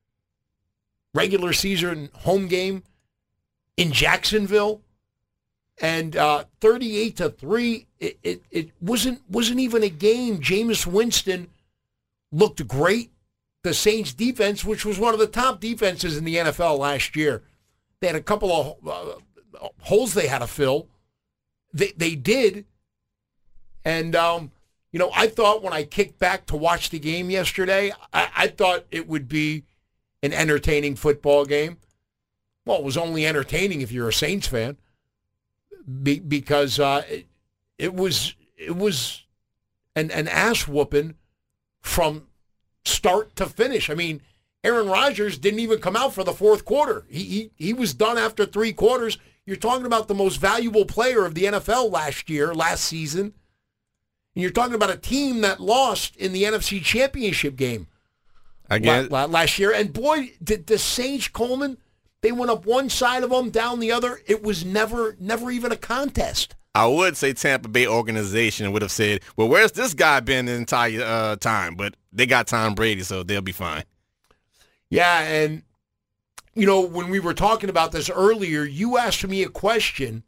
regular season home game in Jacksonville, and uh, thirty-eight to three. It, it it wasn't wasn't even a game. Jameis Winston looked great. The Saints defense, which was one of the top defenses in the N F L last year, they had a couple of uh, holes they had to fill. They they did, and um, you know, I thought when I kicked back to watch the game yesterday, I, I thought it would be an entertaining football game. Well, it was only entertaining if you're a Saints fan, be, because uh, it, it was it was an an ass whooping from start to finish. I mean, Aaron Rodgers didn't even come out for the fourth quarter. He he he was done after three quarters. You're talking about the most valuable player of the N F L last year, last season, and you're talking about a team that lost in the N F C Championship game. Again, last year. And boy, did the Saints, Coleman, they went up one side of them, down the other. It was never, never even a contest. I would say Tampa Bay organization would have said, well, where's this guy been the entire uh, time? But they got Tom Brady, so they'll be fine. Yeah, and, you know, when we were talking about this earlier, you asked me a question.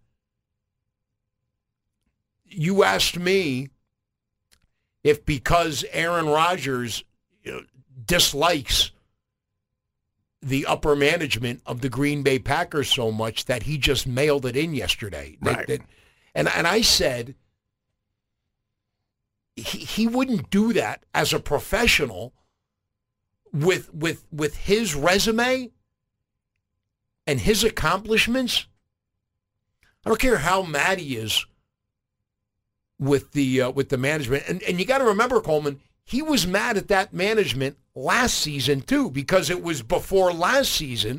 You asked me if because Aaron Rodgers, you know, dislikes the upper management of the Green Bay Packers so much that he just mailed it in yesterday. Right. That, that, and, and I said, he, he wouldn't do that as a professional with with with his resume and his accomplishments. I don't care how mad he is with the uh, with the management. And and you got to remember, Coleman, he was mad at that management last season too, because it was before last season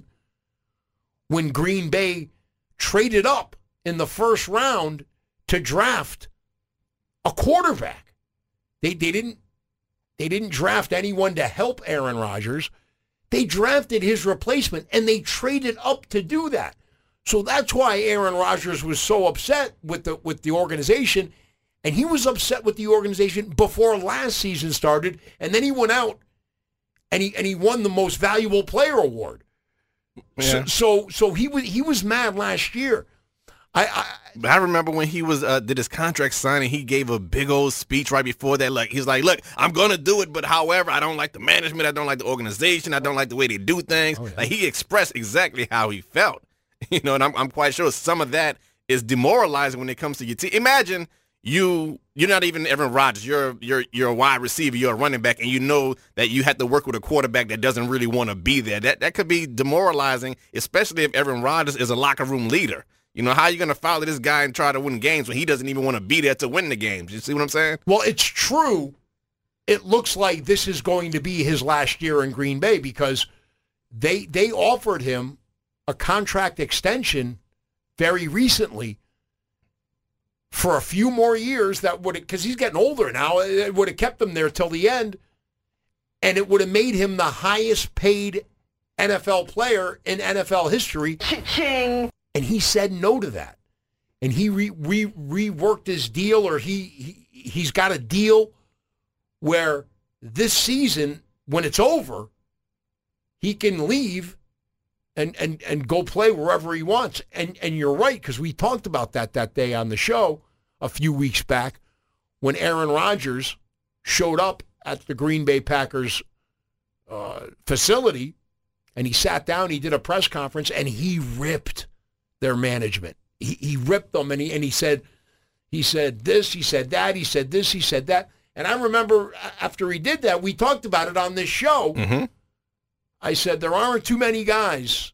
when Green Bay traded up in the first round to draft a quarterback. They they didn't they didn't draft anyone to help Aaron Rodgers. They drafted his replacement, and they traded up to do that. So that's why Aaron Rodgers was so upset with the with the organization, and he was upset with the organization before last season started, and then he went out and he and he won the Most Valuable Player award. Yeah. So, so so he was he was mad last year. I, I I remember when he was uh, did his contract signing, he gave a big old speech right before that. Like he's like, "Look, I'm gonna do it, but however, I don't like the management, I don't like the organization, I don't like the way they do things." Oh, yeah. Like he expressed exactly how he felt, you know. And I'm I'm quite sure some of that is demoralizing when it comes to your team. Imagine you you're not even Aaron Rodgers, you're you're you're a wide receiver, you're a running back, and you know that you have to work with a quarterback that doesn't really want to be there. That that could be demoralizing, especially if Aaron Rodgers is a locker room leader. You know, how are you going to follow this guy and try to win games when he doesn't even want to be there to win the games? You see what I'm saying? Well, it's true. It looks like this is going to be his last year in Green Bay because they they offered him a contract extension very recently for a few more years that would, because he's getting older now, it would have kept him there till the end, and it would have made him the highest paid N F L player in N F L history. Cha-ching. And he said no to that. And he re, re, reworked his deal, or he, he, he's got a deal where this season, when it's over, he can leave and, and, and go play wherever he wants. And, and you're right, because we talked about that that day on the show a few weeks back when Aaron Rodgers showed up at the Green Bay Packers uh, facility, and he sat down, he did a press conference, and he ripped their management. He, he ripped them, and he and he said, he said this, he said that, he said this, he said that. And I remember after he did that, we talked about it on this show. Mm-hmm. I said there aren't too many guys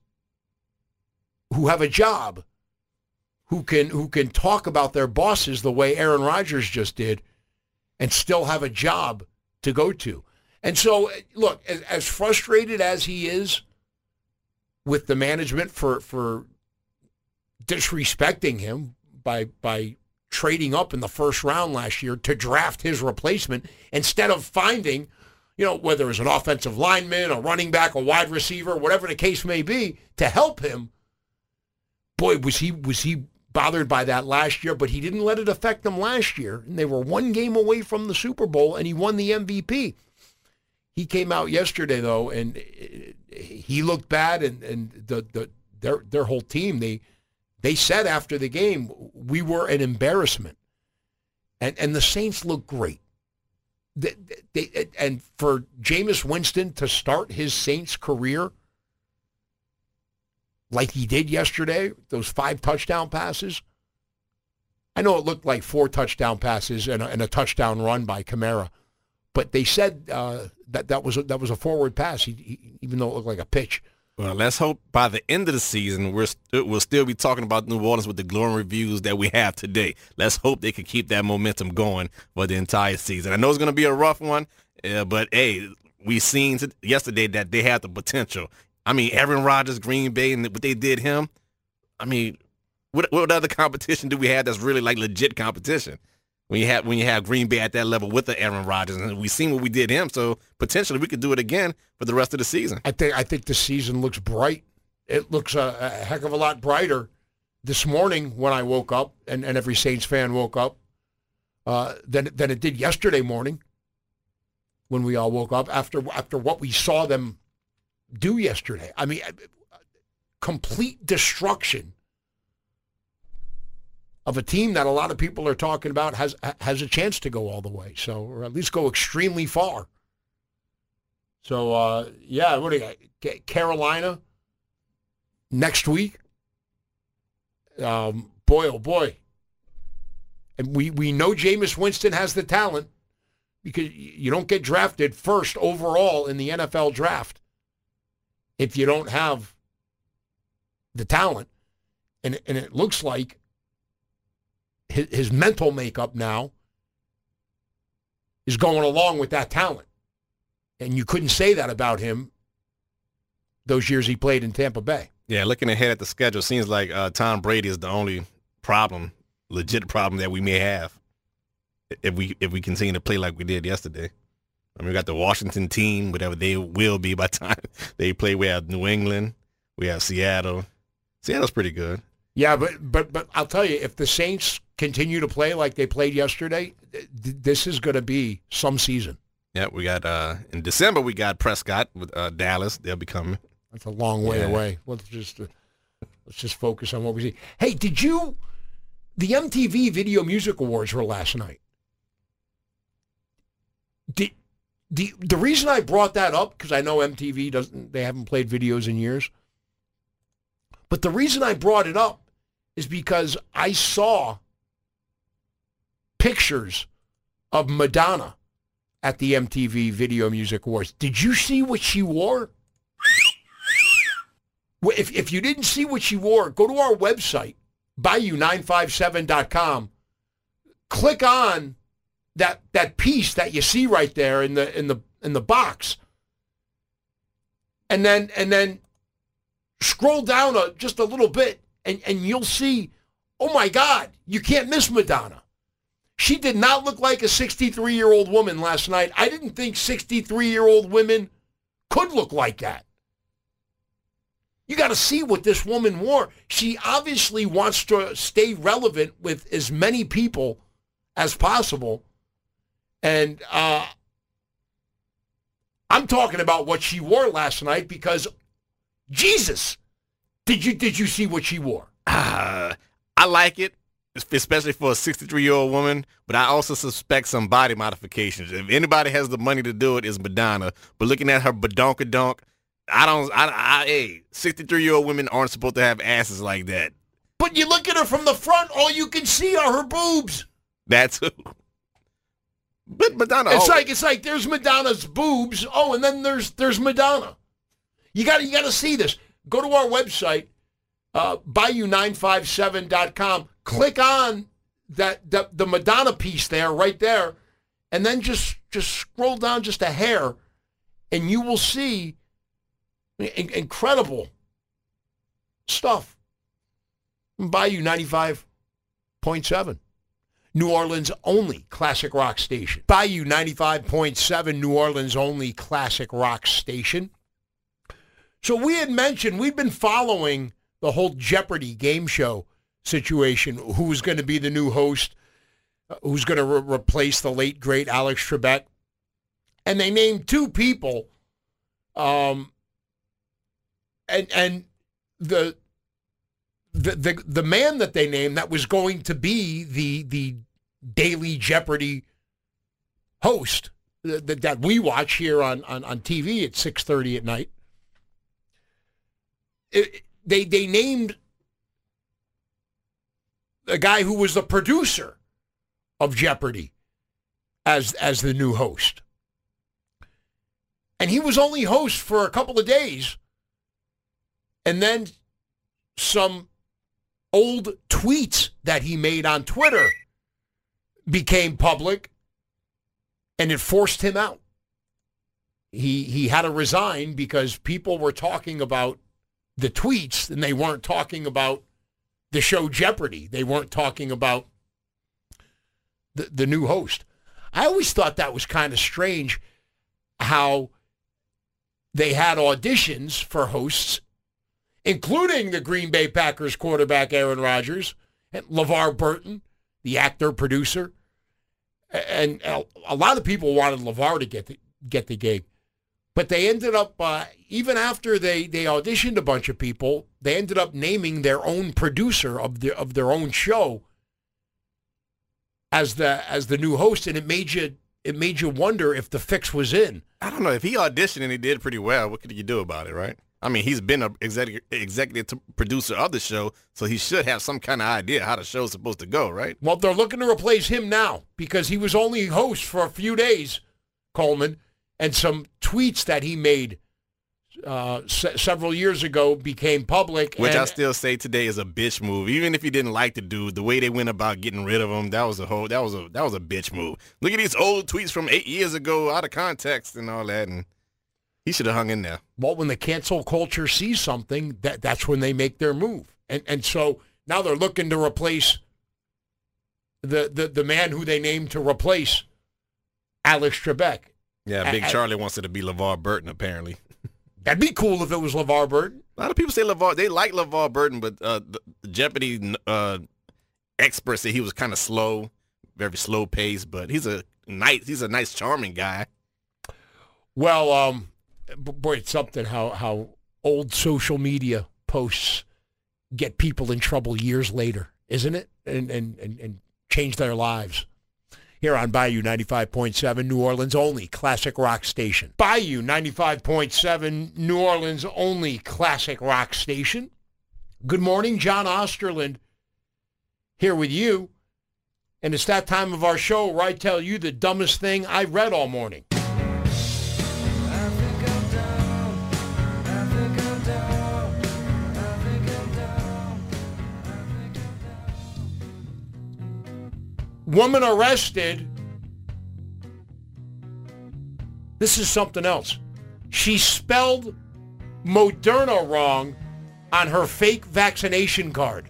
who have a job who can who can talk about their bosses the way Aaron Rodgers just did, and still have a job to go to. And so, look, as, as frustrated as he is with the management for for disrespecting him by by trading up in the first round last year to draft his replacement instead of finding, you know, whether it's an offensive lineman, a running back, a wide receiver, whatever the case may be, to help him. Boy, was he was he bothered by that last year, but he didn't let it affect them last year. And they were one game away from the Super Bowl, and he won the M V P. He came out yesterday, though, and he looked bad, and, and the, the their their whole team, they They said after the game, we were an embarrassment. And and the Saints look great. They, they, and for Jameis Winston to start his Saints career like he did yesterday, those five touchdown passes, I know it looked like four touchdown passes and a, and a touchdown run by Kamara, but they said uh, that that was a, that was a forward pass, he, he, even though it looked like a pitch. Well, let's hope by the end of the season we're st- we'll still be talking about New Orleans with the glowing reviews that we have today. Let's hope they can keep that momentum going for the entire season. I know it's going to be a rough one, uh, but, hey, we've seen t- yesterday that they have the potential. I mean, Aaron Rodgers, Green Bay, and what they did him, I mean, what, what other competition do we have that's really like legit competition? When you have when you have Green Bay at that level with the Aaron Rodgers, and we've seen what we did him, so potentially we could do it again for the rest of the season. I think I think the season looks bright. It looks a, a heck of a lot brighter this morning when I woke up, and, and every Saints fan woke up, uh, than than it did yesterday morning when we all woke up after after what we saw them do yesterday. I mean, complete destruction of a team that a lot of people are talking about has has a chance to go all the way, so or at least go extremely far. So uh, yeah, what do you got? Carolina next week. Um, boy, oh boy, and we we know Jameis Winston has the talent. because you don't get drafted first overall in the N F L draft if you don't have the talent. And, and it looks like his, his mental makeup now is going along with that talent. And you couldn't say that about him those years he played in Tampa Bay. Yeah, looking ahead at the schedule, seems like uh, Tom Brady is the only problem, legit problem that we may have if we if we continue to play like we did yesterday. I mean, we got the Washington team, whatever they will be by the time they play. We have New England. We have Seattle. Seattle's pretty good. Yeah, but but but I'll tell you, if the Saints continue to play like they played yesterday, th- this is going to be some season. Yeah, we got uh, in December we got Prescott with uh, Dallas. They'll be coming. That's a long way yeah. away. Let's just uh, let's just focus on what we see. Hey, did you? The M T V Video Music Awards were last night. Did the the reason I brought that up, because I know M T V doesn't, they haven't played videos in years. But the reason I brought it up is because I saw pictures of Madonna at the M T V Video Music Awards. Did you see what she wore? If if you didn't see what she wore, go to our website, bayou nine five seven dot com. Click on that that piece that you see right there in the in the in the box. And then and then scroll down a, just a little bit and, and you'll see, oh my God, you can't miss Madonna. She did not look like a sixty-three-year-old woman last night. I didn't think sixty-three-year-old women could look like that. You got to see what this woman wore. She obviously wants to stay relevant with as many people as possible. And uh, I'm talking about what she wore last night because, Jesus, did you did you see what she wore? Uh, I like it, especially for a sixty-three-year-old woman, but I also suspect some body modifications. If anybody has the money to do it, it's Madonna. But looking at her badonkadonk, I don't, I, I, hey, sixty-three-year-old women aren't supposed to have asses like that. But you look at her from the front, all you can see are her boobs. That's who. But Madonna. It's oh. like it's like there's Madonna's boobs. Oh, and then there's there's Madonna. You got you got to see this. Go to our website, uh, bayou nine five seven dot com. Click on that the, the Madonna piece there, right there, and then just just scroll down just a hair, and you will see in- incredible stuff. Bayou ninety-five point seven. New Orleans' only classic rock station. Bayou ninety-five point seven, New Orleans' only classic rock station. So we had mentioned, we've been following the whole Jeopardy game show situation. Who's going to be the new host? Who's going to re- replace the late, great Alex Trebek? And they named two people. Um, and and the... The, the the man that they named that was going to be the the Daily Jeopardy host that, that we watch here on, on, on T V at six thirty at night, it, they they named a guy who was the producer of Jeopardy as as the new host. And he was only host for a couple of days. And then some old tweets that he made on Twitter became public, and it forced him out. He he had to resign because people were talking about the tweets, and they weren't talking about the show Jeopardy. They weren't talking about the, the new host. I always thought that was kind of strange how they had auditions for hosts, including the Green Bay Packers quarterback Aaron Rodgers, and LeVar Burton, the actor, producer. And a lot of people wanted LeVar to get the, get the gig. But they ended up, uh, even after they, they auditioned a bunch of people, they ended up naming their own producer of the, of their own show as the as the new host, and it made you it made you wonder if the fix was in. I don't know. If he auditioned and he did pretty well, what could you do about it, right? I mean, he's been an executive, executive t- producer of the show, so he should have some kind of idea how the show's supposed to go, right? Well, they're looking to replace him now because he was only host for a few days, Coleman, and some tweets that he made uh, se- several years ago became public. Which and, I still say today is a bitch move. Even if you didn't like the dude, the way they went about getting rid of him, that was a whole that was a that was a bitch move. Look at these old tweets from eight years ago, out of context and all that, and he should have hung in there. Well, when the cancel culture sees something, that that's when they make their move. And and so now they're looking to replace the the, the man who they named to replace Alex Trebek. Yeah, Big I, Charlie wants it to be LeVar Burton, apparently. That'd be cool if it was LeVar Burton. A lot of people say LeVar, they like LeVar Burton, but uh, the, the Jeopardy uh, experts say he was kind of slow, very slow paced, but he's a nice, he's a nice, charming guy. Well, um, boy, it's something how, how old social media posts get people in trouble years later, isn't it? And and, and, and change their lives. Here on Bayou ninety-five point seven, New Orleans' only classic rock station. Bayou ninety-five point seven, New Orleans' only classic rock station. Good morning, John Osterland here with you. And it's that time of our show where I tell you the dumbest thing I read all morning. Woman arrested. This is something else. She spelled Moderna wrong on her fake vaccination card.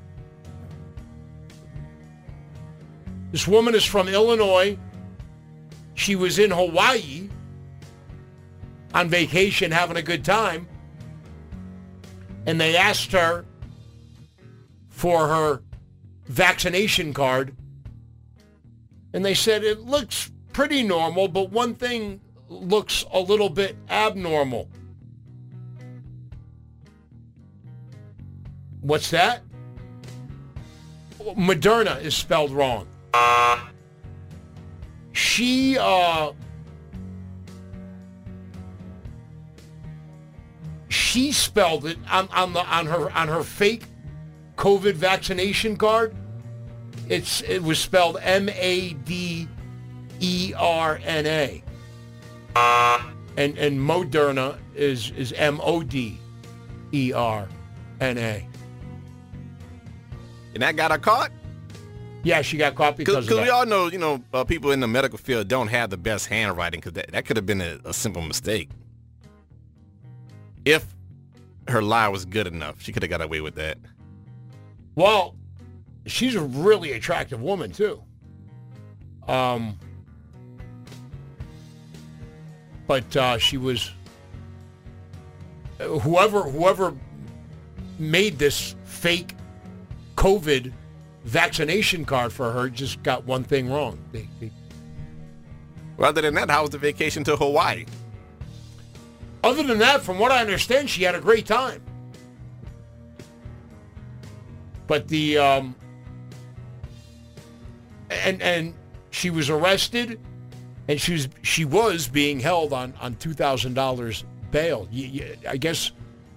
This woman is from Illinois. She was in Hawaii on vacation having a good time. And they asked her for her vaccination card. And they said, it looks pretty normal, but one thing looks a little bit abnormal. What's that? Moderna is spelled wrong. She, uh... She spelled it on, on the on her on her fake COVID vaccination card. It's it was spelled M A D E R N A. And and Moderna is is M O D E R N A. And that got her caught? Yeah, she got caught because of that. Because we all know, you know, uh, people in the medical field don't have the best handwriting, because that, that could have been a, a simple mistake. If her lie was good enough, she could have got away with that. Well, she's a really attractive woman, too. Um, but uh, she was... Whoever whoever made this fake COVID vaccination card for her just got one thing wrong. They, they, well, other than that, how was the vacation to Hawaii? Other than that, from what I understand, she had a great time. But the... Um, And and she was arrested, and she was she was being held on, on two thousand dollars bail. You, you, I guess.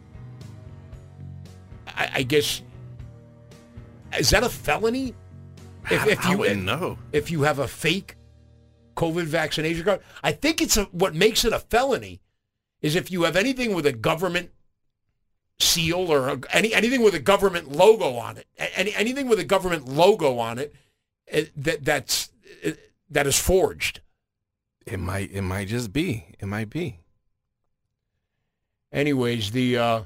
I, I guess. Is that a felony? If, if I you wouldn't know. If you have a fake COVID vaccination card, I think it's a, what makes it a felony is if you have anything with a government seal or a, any anything with a government logo on it. Any anything with a government logo on it. It, that that's it, that is forged. It might it might just be. It might be. Anyways, the uh,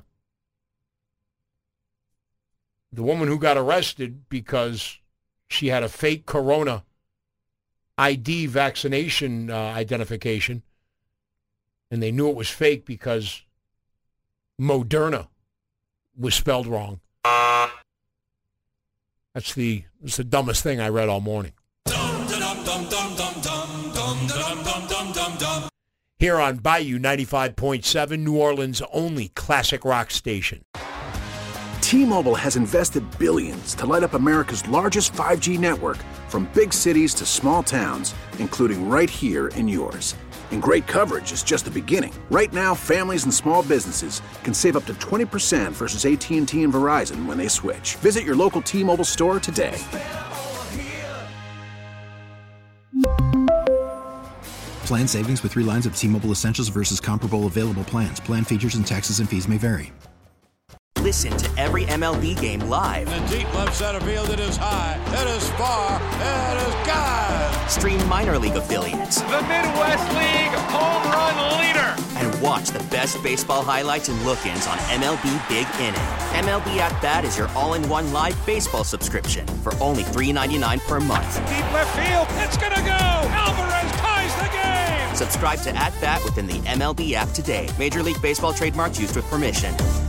the woman who got arrested because she had a fake corona I D vaccination uh, identification, and they knew it was fake because Moderna was spelled wrong. That's the, that's the dumbest thing I read all morning. Here on Bayou ninety-five point seven, New Orleans' only classic rock station. T-Mobile has invested billions to light up America's largest five G network, from big cities to small towns, including right here in yours. And great coverage is just the beginning. Right now, families and small businesses can save up to twenty percent versus A T and T and Verizon when they switch. Visit your local T-Mobile store today. Plan savings with three lines of T-Mobile Essentials versus comparable available plans. Plan features and taxes and fees may vary. Listen to every M L B game live. In the deep left center field, it is high, it is far, it is gone. Stream minor league affiliates. The Midwest League home run leader. And watch the best baseball highlights and look-ins on M L B Big Inning. M L B At Bat is your all-in-one live baseball subscription for only three dollars and ninety-nine cents per month. Deep left field, it's gonna go. Alvarez ties the game. Subscribe to At Bat within the M L B app today. Major League Baseball trademarks used with permission.